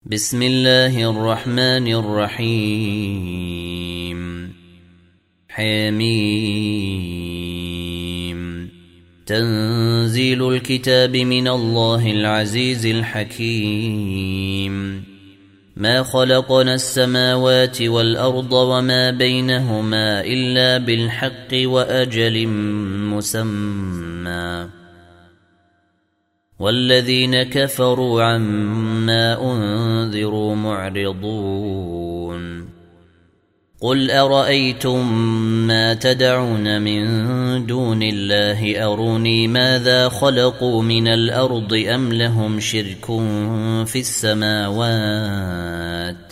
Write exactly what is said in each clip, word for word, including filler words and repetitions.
بسم الله الرحمن الرحيم حميم تنزيل الكتاب من الله العزيز الحكيم ما خلقنا السماوات والأرض وما بينهما إلا بالحق وأجل مسمى والذين كفروا عما أنذروا معرضون قل أرأيتم ما تدعون من دون الله أروني ماذا خلقوا من الأرض أم لهم شرك في السماوات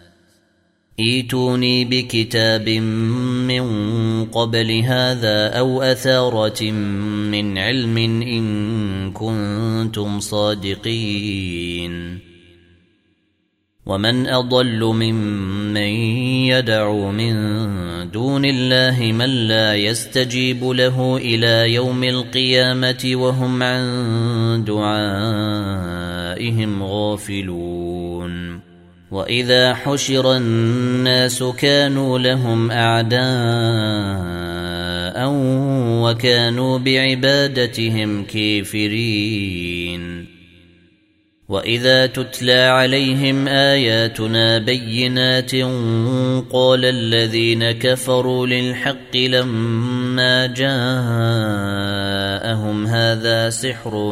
ائتوني بكتاب من قبل هذا أو أثارة من علم إن كنتم صادقين ومن أضل ممن يدعو من دون الله من لا يستجيب له إلى يوم القيامة وهم عن دعائهم غافلون وإذا حشر الناس كانوا لهم أعداء وكانوا بعبادتهم كافرين وإذا تتلى عليهم آياتنا بينات قال الذين كفروا للحق لما جاءهم هذا سحر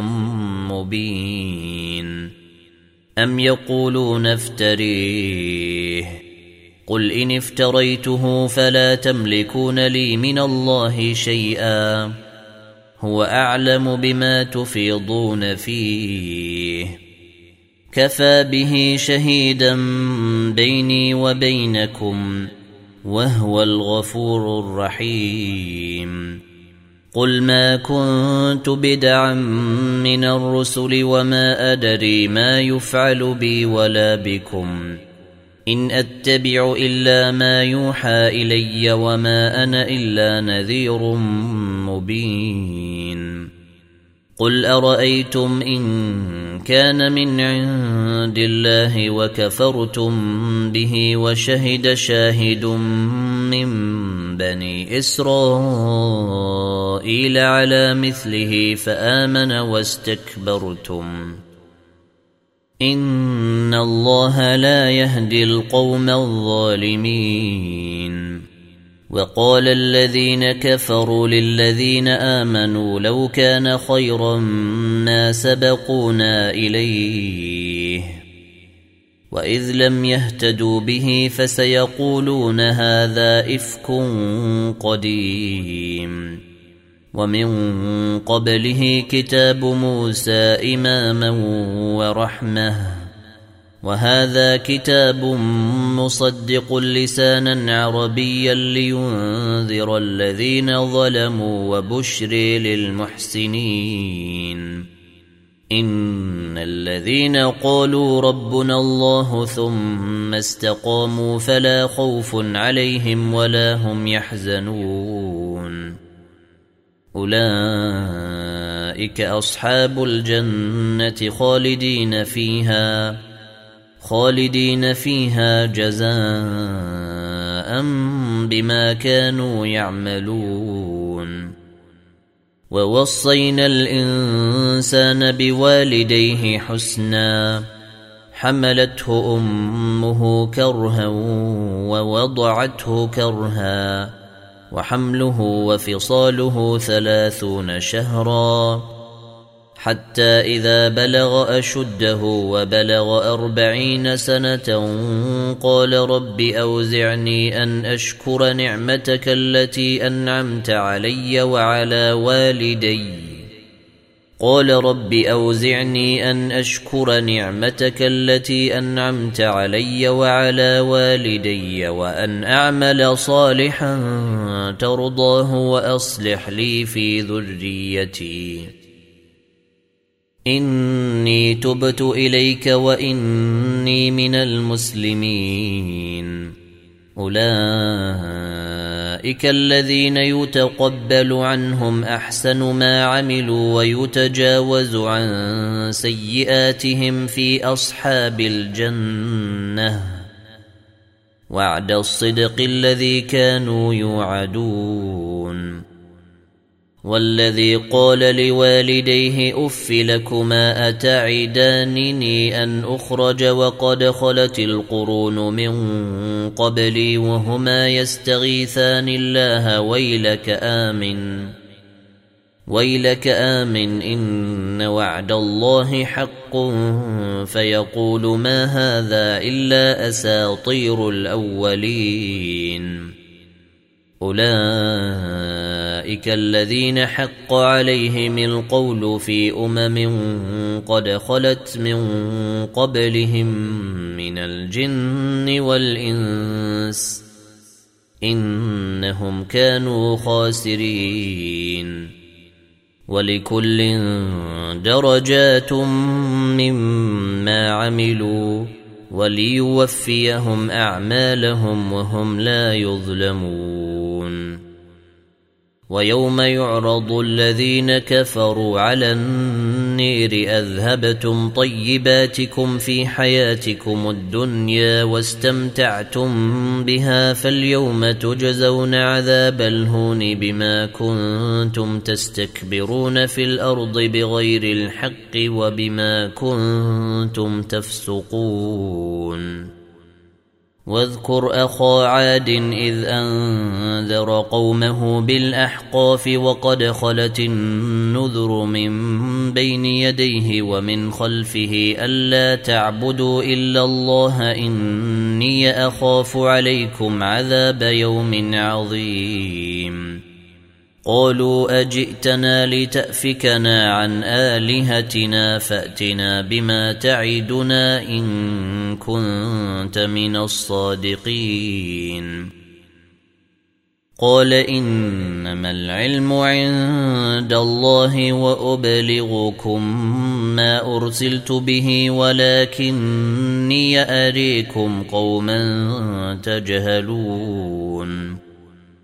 مبين أم يقولون افتريه قل إن افتريته فلا تملكون لي من الله شيئا هو أعلم بما تفيضون فيه كفى به شهيدا بيني وبينكم وهو الغفور الرحيم قل ما كنت بدعا من الرسل وما أدري ما يفعل بي ولا بكم إن أتبع إلا ما يوحى إلي وما أنا إلا نذير مبين قل أرأيتم إن كان من عند الله وكفرتم به وشهد شاهد من بني إسرائيل على مثله فآمن واستكبرتم إن الله لا يهدي القوم الظالمين وقال الذين كفروا للذين آمنوا لو كان خيرا ما سبقونا إليه وإذ لم يهتدوا به فسيقولون هذا إفك قديم ومن قبله كتاب موسى إماما ورحمة وهذا كتاب مصدق لسانا عربيا لينذر الذين ظلموا وبشر للمحسنين إن الذين قالوا ربنا الله ثم استقاموا فلا خوف عليهم ولا هم يحزنون أولئك أصحاب الجنة خالدين فيها خالدين فيها جزاء بما كانوا يعملون ووصينا الإنسان بوالديه حسنا حملته أمه كرها ووضعته كرها وحمله وفصاله ثلاثون شهرا حتى إذا بلغ أشده وبلغ أربعين سنة قال رب أوزعني أن أشكر نعمتك التي أنعمت علي وعلى والدي قال رب أوزعني أن أشكر نعمتك التي أنعمت علي وعلى والدي وأن أعمل صالحا ترضاه وأصلح لي في ذريتي إني تبت إليك وإني من المسلمين أولئك أولئك الذين يتقبل عنهم أحسن ما عملوا ويتجاوز عن سيئاتهم في أصحاب الجنة وعد الصدق الذي كانوا يوعدون. والذي قال لوالديه أف لكما أتعدانني أن أخرج وقد خلت القرون من قبلي وهما يستغيثان الله ويلك آمن ويلك آمن إن وعد الله حق فيقول ما هذا إلا أساطير الأولين. أولئك الذين حق عليهم القول في أمم قد خلت من قبلهم من الجن والإنس إنهم كانوا خاسرين. ولكل درجات مما عملوا وليوفيهم أعمالهم وهم لا يظلمون. ويوم يعرض الذين كفروا على النير أذهبتم طيباتكم في حياتكم الدنيا واستمتعتم بها فاليوم تجزون عذاب الهون بما كنتم تستكبرون في الأرض بغير الحق وبما كنتم تفسقون. واذكر أخا عاد إذ أنذر قومه بالأحقاف وقد خلت النذر من بين يديه ومن خلفه ألا تعبدوا إلا الله إني أخاف عليكم عذاب يوم عظيم. قالوا أجئتنا لتأفكنا عن آلهتنا فأتنا بما تعدنا إن كنت من الصادقين. قال إنما العلم عند الله وأبلغكم ما أرسلت به ولكني أريكم قوما تجهلون.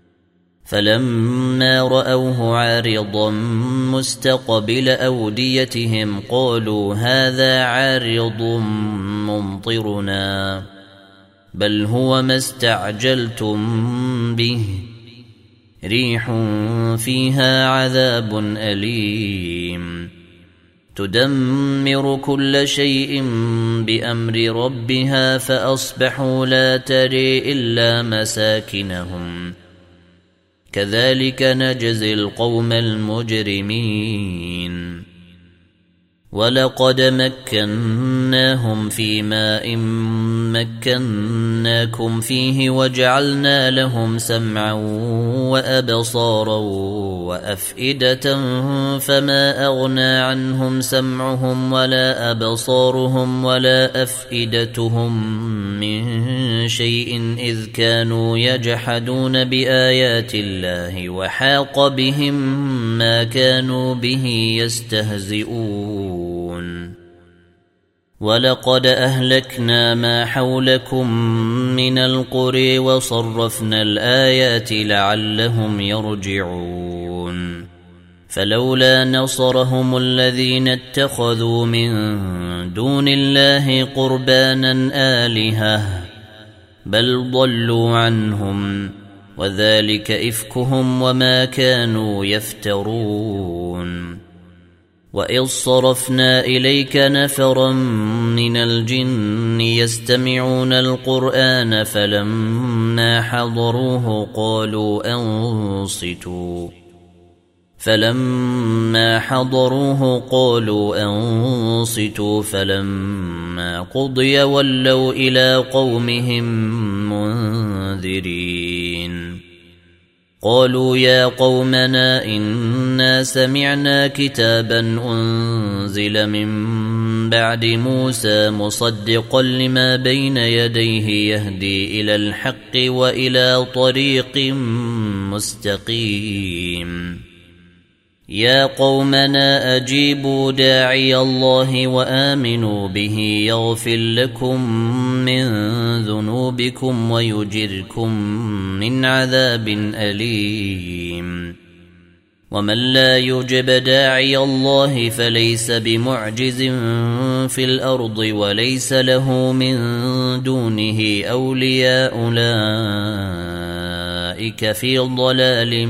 فلما رأوه عارضا مستقبل أوديتهم قالوا هذا عارض ممطرنا بل هو ما استعجلتم به ريح فيها عذاب أليم تدمر كل شيء بأمر ربها فأصبحوا لا تري إلا مساكنهم كذلك نجزي القوم المجرمين. ولقد مكناهم في ماء مكناكم فيه وجعلنا لهم سمعا وأبصارا وأفئدة فما أغنى عنهم سمعهم ولا أبصارهم ولا أفئدتهم من شيء إذ كانوا يجحدون بآيات الله وحاق بهم ما كانوا به يستهزئون. ولقد أهلكنا ما حولكم من القرى وصرفنا الآيات لعلهم يرجعون. فلولا نصرهم الذين اتخذوا من دون الله قربانا آلهة بل ضلوا عنهم وذلك إفكهم وما كانوا يفترون. وإذ صرفنا إليك نفرا من الجن يستمعون القرآن فلما حضروه قالوا أنصتوا فلما حضروه قالوا أنصتوا فلما قضي ولوا إلى قومهم منذرين. قالوا يا قومنا إنا سمعنا كتابا أنزل من بعد موسى مصدقا لما بين يديه يهدي إلى الحق وإلى طريق مستقيم يا قومنا أجيبوا داعي الله وآمنوا به يغفر لكم من ذنوبكم ويجركم من عذاب أليم ومن لا يجب داعي الله فليس بمعجز في الأرض وليس له من دونه أولياء أولئك في ضلال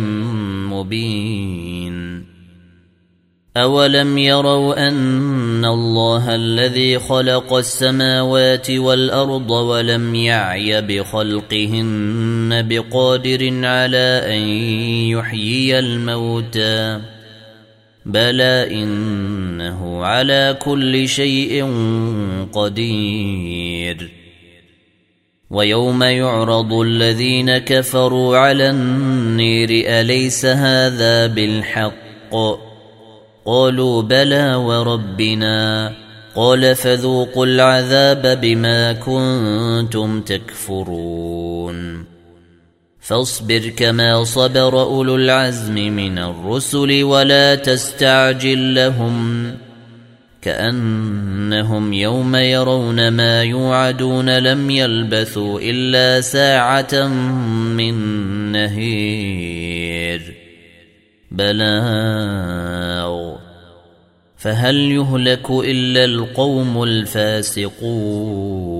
مبين أولم يروا أن الله الذي خلق السماوات والأرض ولم يعي بخلقهن بقادر على أن يحيي الموتى بلى إنه على كل شيء قدير ويوم يعرض الذين كفروا على النير أليس هذا بالحق قالوا بلى وربنا قال فذوقوا العذاب بما كنتم تكفرون فاصبر كما صبر أولو العزم من الرسل ولا تستعجل لهم كأنهم يوم يرون ما يوعدون لم يلبثوا إلا ساعة من نهير بلاغ فهل يهلك إلا القوم الفاسقون